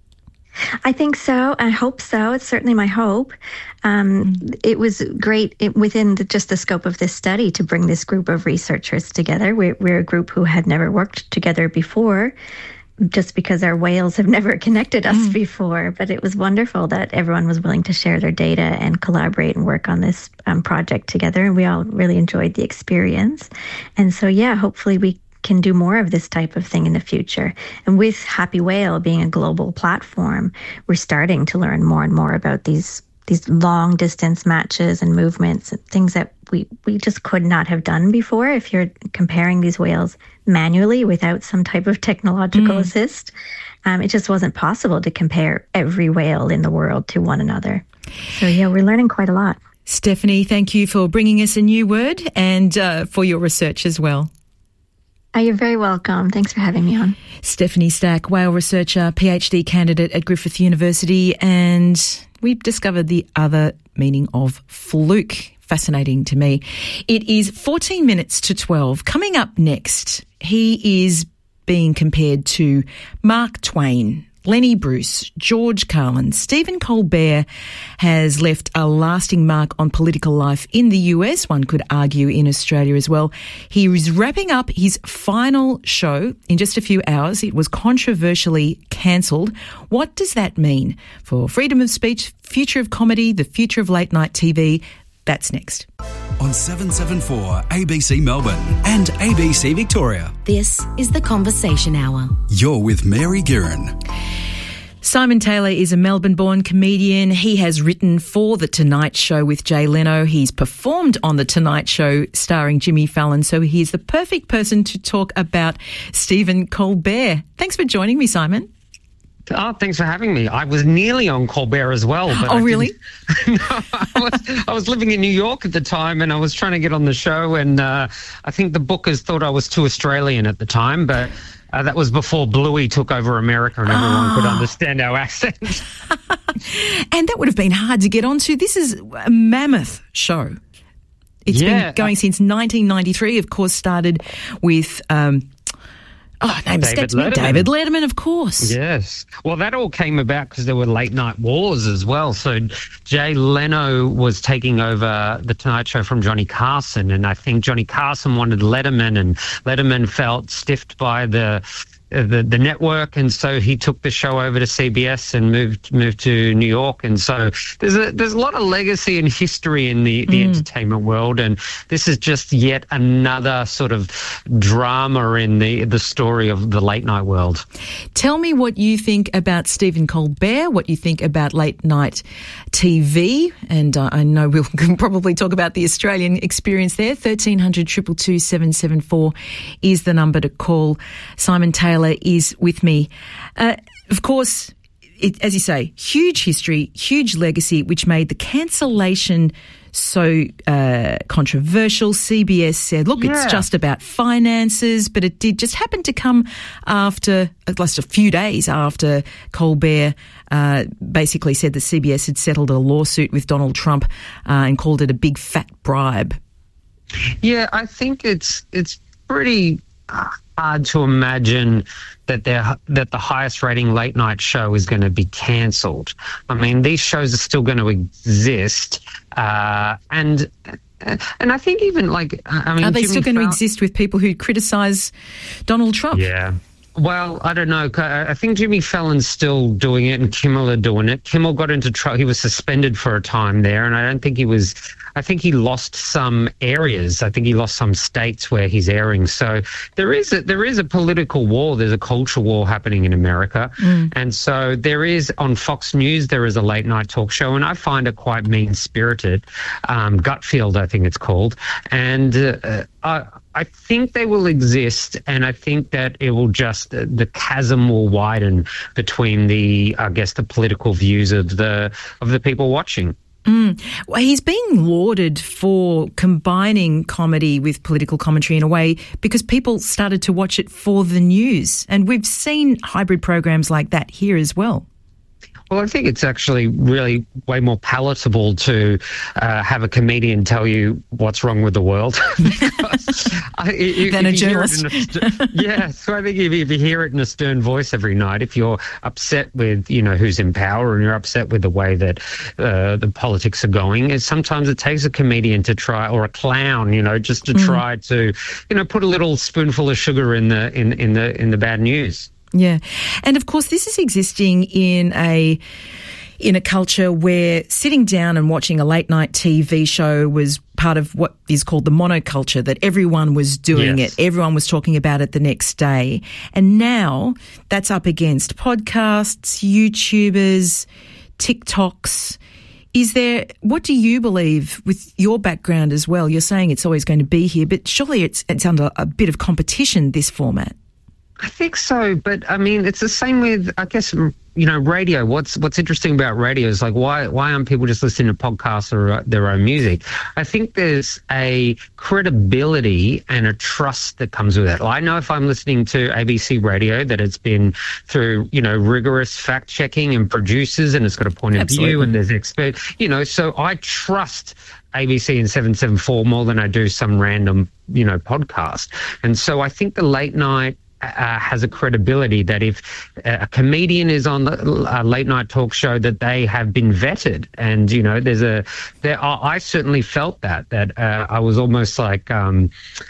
Speaker 12: I think so. I hope so. It's certainly my hope. Um, mm. It was great it, within the, just the scope of this study to bring this group of researchers together. We're, we're a group who had never worked together before, just because our whales have never connected us mm. before. But it was wonderful that everyone was willing to share their data and collaborate and work on this um, project together. And we all really enjoyed the experience. And so, yeah, hopefully we can do more of this type of thing in the future. And with Happy Whale being a global platform, we're starting to learn more and more about these these long distance matches and movements, things that we, we just could not have done before if you're comparing these whales manually without some type of technological mm. assist. Um, it just wasn't possible to compare every whale in the world to one another. So yeah, we're learning quite a lot.
Speaker 4: Stephanie, thank you for bringing us a new word and uh, for your research as well.
Speaker 12: Oh, you're very welcome. Thanks for having me on.
Speaker 4: Stephanie Stack, whale researcher, PhD candidate at Griffith University, and we've discovered the other meaning of fluke. Fascinating to me. It is fourteen minutes to twelve. Coming up next, he is being compared to Mark Twain, Lenny Bruce, George Carlin. Stephen Colbert has left a lasting mark on political life in the U S, one could argue in Australia as well. He is wrapping up his final show in just a few hours. It was controversially cancelled. What does that mean for freedom of speech, future of comedy, the future of late night T V? That's next.
Speaker 3: On seven seventy-four A B C Melbourne and A B C Victoria.
Speaker 2: This is The Conversation Hour.
Speaker 3: You're with Mary Guerin.
Speaker 4: Simon Taylor is a Melbourne-born comedian. He has written for The Tonight Show with Jay Leno. He's performed on The Tonight Show starring Jimmy Fallon, so he's the perfect person to talk about Stephen Colbert. Thanks for joining me, Simon.
Speaker 13: Oh, thanks for having me. I was nearly on Colbert as well. But
Speaker 4: oh,
Speaker 13: I
Speaker 4: really?
Speaker 13: no, I was, I was living in New York at the time and I was trying to get on the show, and uh, I think the bookers thought I was too Australian at the time, but uh, that was before Bluey took over America and everyone ah. could understand our accent.
Speaker 4: And that would have been hard to get onto. This is a mammoth show. It's
Speaker 13: yeah,
Speaker 4: been going
Speaker 13: uh,
Speaker 4: since nineteen ninety-three, of course, started with... Um, Oh, name escapes me. David Letterman, of course.
Speaker 13: Yes. Well, that all came about because there were late night wars as well. So Jay Leno was taking over The Tonight Show from Johnny Carson, and I think Johnny Carson wanted Letterman, and Letterman felt stiffed by the the the network, and so he took the show over to C B S and moved moved to New York. And so there's a there's a lot of legacy and history in the, the mm. entertainment world, and this is just yet another sort of drama in the the story of the late night world.
Speaker 4: Tell me what you think about Stephen Colbert, what you think about late night T V, and uh, I know we'll probably talk about the Australian experience there. thirteen hundred, two two two, seven seven four is the number to call. Simon Taylor is with me. Uh, of course, it, as you say, huge history, huge legacy, which made the cancellation so uh, controversial. C B S said, look, yeah. it's just about finances, but it did just happen to come after, at least a few days after Colbert uh, basically said that C B S had settled a lawsuit with Donald Trump uh, and called it a big fat bribe.
Speaker 13: Yeah, I think it's it's pretty hard to imagine that they're, that the highest rating late night show is going to be cancelled. I mean, these shows are still going to exist, uh, and and I think even like I mean,
Speaker 4: are they
Speaker 13: Jimmy
Speaker 4: still going
Speaker 13: Fallon,
Speaker 4: to exist with people who criticise Donald Trump?
Speaker 13: Yeah. Well, I don't know. I think Jimmy Fallon's still doing it and Kimmel are doing it. Kimmel got into trouble. He was suspended for a time there, and I don't think he was... I think he lost some areas. I think he lost some states where he's airing. So there is a, there is a political war. There's a culture war happening in America. Mm. And so there is, on Fox News, there is a late night talk show, and I find it quite mean-spirited. Um, Gutfield, I think it's called. And uh, I, I think they will exist, and I think that it will just, uh, the chasm will widen between the, I guess, the political views of the of the people watching.
Speaker 4: Mm. Well, he's being lauded for combining comedy with political commentary in a way because people started to watch it for the news. And we've seen hybrid programs like that here as well.
Speaker 13: Well, I think it's actually really way more palatable to uh, have a comedian tell you what's wrong with the world I, if,
Speaker 4: than
Speaker 13: if
Speaker 4: a journalist.
Speaker 13: A, yeah, so I think if, if you hear it in a stern voice every night, if you're upset with, you know, who's in power and you're upset with the way that uh, the politics are going, it, sometimes it takes a comedian to try, or a clown, you know, just to mm. try to, you know, put a little spoonful of sugar in the in, in the in the bad news.
Speaker 4: Yeah. And of course, this is existing in a in a culture where sitting down and watching a late night T V show was part of what is called the monoculture, that everyone was doing yes. it. Everyone was talking about it the next day. And now that's up against podcasts, YouTubers, TikToks. Is there, what do you believe with your background as well? You're saying it's always going to be here, but surely it's, it's under a bit of competition, this format.
Speaker 13: I think so, but I mean, it's the same with, I guess, you know, radio. What's what's interesting about radio is like, why why aren't people just listening to podcasts or their own music? I think there's a credibility and a trust that comes with it. I know if I'm listening to A B C Radio that it's been through, you know, rigorous fact checking and producers, and it's got a point of
Speaker 4: Absolutely.
Speaker 13: view, and there's expert, you know, so I trust A B C and seven seven four more than I do some random, you know, podcast. And so I think the late night Uh, has a credibility that if a comedian is on the, a late night talk show, that they have been vetted. And, you know, there's a, there are, I certainly felt that, that uh, I was almost like, um,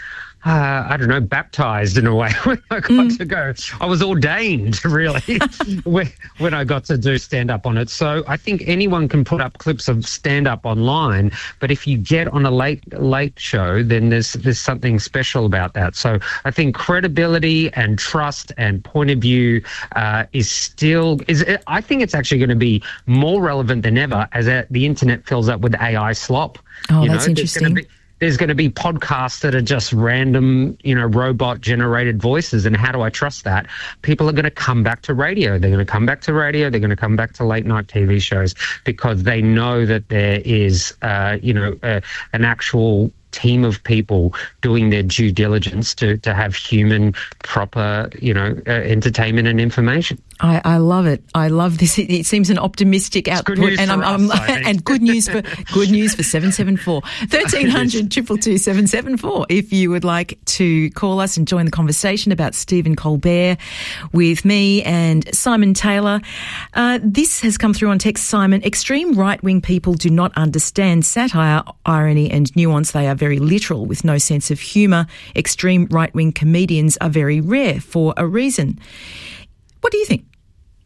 Speaker 13: Uh, I don't know, baptized in a way when I got mm. to go. I was ordained, really, when, when I got to do stand-up on it. So I think anyone can put up clips of stand-up online, but if you get on a late late show, then there's there's something special about that. So I think credibility and trust and point of view uh, is still, is. I think it's actually going to be more relevant than ever as a, the internet fills up with A I slop.
Speaker 4: Oh,
Speaker 13: you
Speaker 4: that's
Speaker 13: know,
Speaker 4: interesting.
Speaker 13: There's going to be podcasts that are just random, you know, robot-generated voices. And how do I trust that? People are going to come back to radio. They're going to come back to radio. They're going to come back to late-night T V shows because they know that there is, uh, you know, uh, an actual team of people doing their due diligence to, to have human, proper, you know, uh, entertainment and information.
Speaker 4: I, I love it. I love this. It, it seems an optimistic
Speaker 13: it's
Speaker 4: output,
Speaker 13: good news
Speaker 4: and
Speaker 13: for
Speaker 4: I'm,
Speaker 13: us,
Speaker 4: I'm and good news for good news for seven seven four thirteen hundred two two two seven seven four. If you would like to call us and join the conversation about Stephen Colbert with me and Simon Taylor, uh, this has come through on text. Simon, extreme right wing people do not understand satire, irony, and nuance. They are very literal with no sense of humour. Extreme right wing comedians are very rare for a reason. What do you think?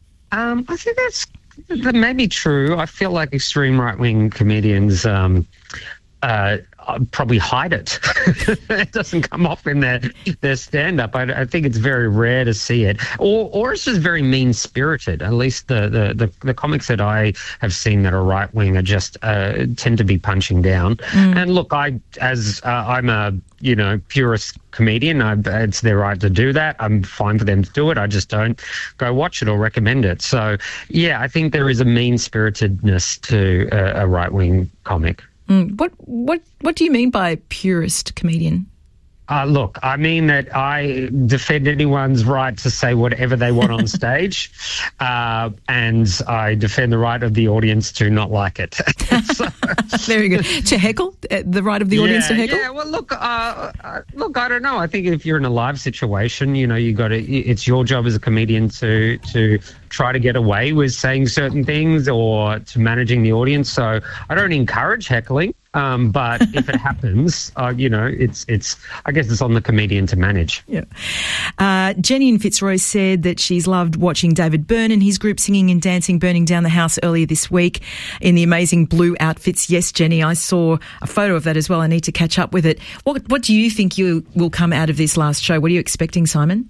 Speaker 13: Um, I think that's that may be true. I feel like extreme right-wing comedians um, uh, probably hide it. It doesn't come off in their their stand-up. I, I think it's very rare to see it, or or it's just very mean-spirited. At least the the, the, the comics that I have seen that are right-wing are just uh, tend to be punching down. Mm. And look, I as uh, I'm a you know purist comedian, I, it's their right to do that. I'm fine for them to do it. I just don't go watch it or recommend it. So yeah, I think there is a mean-spiritedness to a, a right-wing comic.
Speaker 4: Mm. What what what do you mean by purist comedian?
Speaker 13: Uh, look, I mean that I defend anyone's right to say whatever they want on stage, uh, and I defend the right of the audience to not like it. So,
Speaker 4: very good. To heckle? The right of the audience
Speaker 13: yeah,
Speaker 4: to heckle?
Speaker 13: Yeah, well, look, uh, uh, look, I don't know. I think if you're in a live situation, you know, you got to. It's your job as a comedian to to try to get away with saying certain things or to managing the audience. So I don't encourage heckling. Um, but if it happens, uh, you know, it's, it's, I guess it's on the comedian to manage.
Speaker 4: Yeah. Uh, Jenny in Fitzroy said that she's loved watching David Byrne and his group singing and dancing, burning down the house earlier this week in the amazing blue outfits. Yes, Jenny, I saw a photo of that as well. I need to catch up with it. What, what do you think you will come out of this last show? What are you expecting, Simon?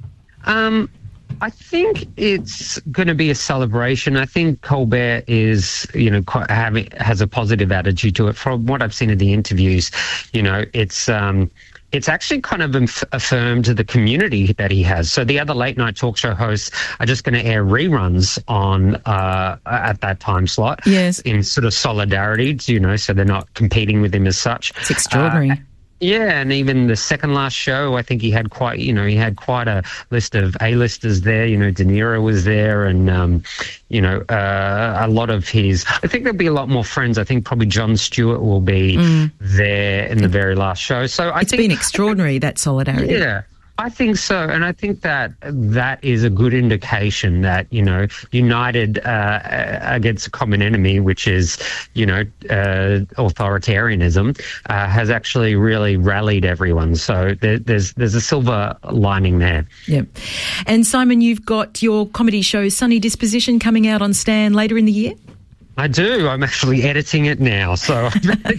Speaker 13: Um, I think it's going to be a celebration. I think Colbert is, you know, quite having, has a positive attitude to it. From what I've seen in the interviews, you know, it's um, it's actually kind of inf- affirmed the community that he has. So the other late night talk show hosts are just going to air reruns on uh, at that time slot.
Speaker 4: Yes,
Speaker 13: in sort of solidarity, you know, so they're not competing with him as such.
Speaker 4: It's extraordinary.
Speaker 13: Uh, Yeah, and even the second last show, I think he had quite, you know, he had quite a list of A-listers there. You know, De Niro was there, and um, you know, uh, a lot of his. I think there'll be a lot more friends. I think probably Jon Stewart will be mm. there in the very last show. So I
Speaker 4: it's
Speaker 13: think,
Speaker 4: been extraordinary, that solidarity.
Speaker 13: Yeah. I think so, and I think that that is a good indication that, you know, united uh, against a common enemy, which is, you know, uh, authoritarianism, uh, has actually really rallied everyone. So there, there's there's a silver lining there.
Speaker 4: Yeah. And Simon, you've got your comedy show Sunny Disposition coming out on Stan later in the year?
Speaker 13: I do. I'm actually editing it now, so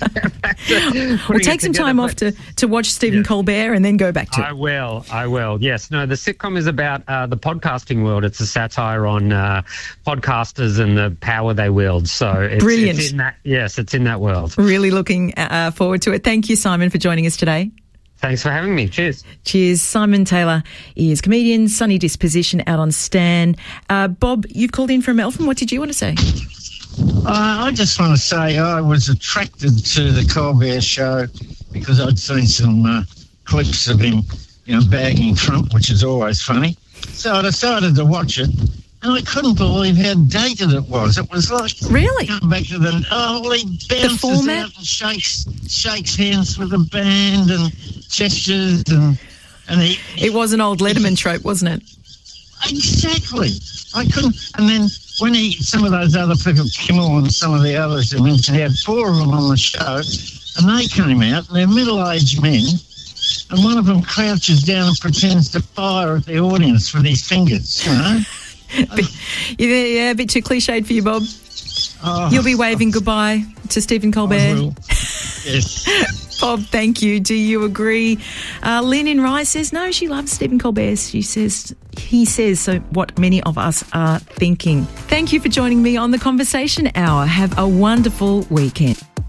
Speaker 4: we'll take some time off to, to watch Stephen yeah. Colbert and then go back to it.
Speaker 13: I will. I will. Yes. No, the sitcom is about uh, the podcasting world. It's a satire on uh, podcasters and the power they wield. So it's,
Speaker 4: brilliant.
Speaker 13: It's in that, yes, it's in that world.
Speaker 4: Really looking uh, forward to it. Thank you, Simon, for joining us today.
Speaker 13: Thanks for having me. Cheers.
Speaker 4: Cheers. Simon Taylor is comedian, Sunny Disposition out on Stan. Uh, Bob, you've called in from Melbourne. What did you want to say?
Speaker 14: Uh, I just want to say I was attracted to the Colbert Show because I'd seen some uh, clips of him, you know, bagging Trump, which is always funny. So I decided to watch it, and I couldn't believe how dated it was. It was like
Speaker 4: really
Speaker 14: going back to the oh, he bounces out and shakes shakes hands with a band and gestures, and and he.
Speaker 4: It was an old Letterman trope, wasn't it?
Speaker 14: Exactly. I couldn't, and then when he, some of those other people, Kimmel and some of the others who mentioned, he had four of them on the show, and they came out, and they're middle-aged men, and one of them crouches down and pretends to fire at the audience with his fingers, you know?
Speaker 4: Yeah, a bit too cliched for you, Bob.
Speaker 14: Oh,
Speaker 4: You'll be waving goodbye to Stephen Colbert.
Speaker 14: I will. Yes.
Speaker 4: Bob, thank you. Do you agree? Uh, Lynn in Rye says, no, she loves Stephen Colbert. She says, he says so what many of us are thinking. Thank you for joining me on the Conversation Hour. Have a wonderful weekend.